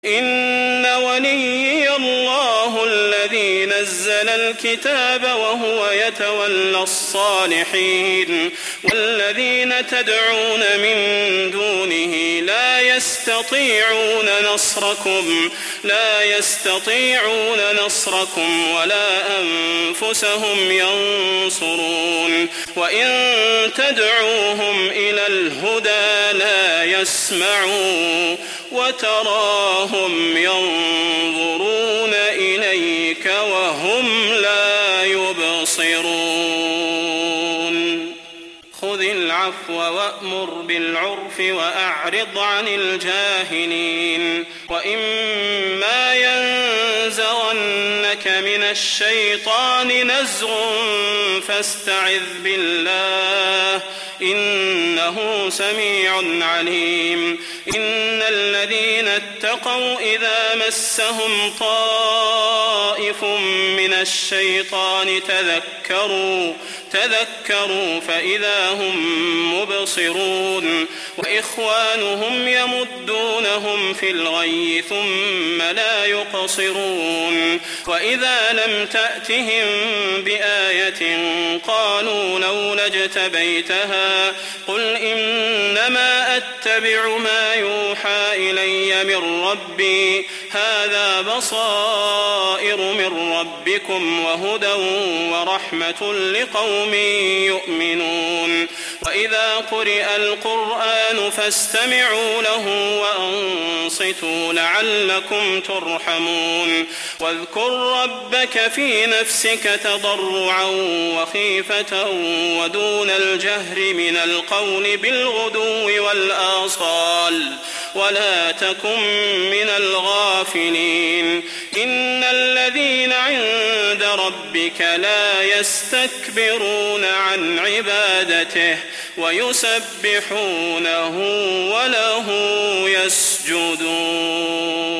إن وليي الله الذي نزل الكتاب وهو يتولى الصالحين والذين تدعون من دونه لا يستطيعون نصركم ولا أنفسهم ينصرون وإن تدعوهم إلى الهدى لا يسمعون وتراهم ينظرون إليك وهم لا يبصرون خذ العفو وأمر بالعرف وأعرض عن الجاهلين وإما ينزغنك من الشيطان نزغ فاستعذ بالله إنه سميع عليم إن الذين اتقوا إذا مسهم طائف من الشيطان تذكروا فإذا هم مبصرون وإخوانهم يمدونهم في الغي ثم لا يقصرون وإذا لم تأتهم بآية قالوا لولا اجتبيتها قل إنما أتبع ما يوحى إلي من ربي هذا بصائر من ربكم وهدى ورحمة لقوم يؤمنون وإذا قرئ القرآن فاستمعوا له وأنصتوا لعلكم ترحمون واذكر ربك في نفسك تضرعا وخيفة ودون الجهر من القول بالغدو والآصال ولا تكن من الغافلين إن الذين عند ربك لا يستكبرون عن عبادته ويسبحونه وله يسجدون.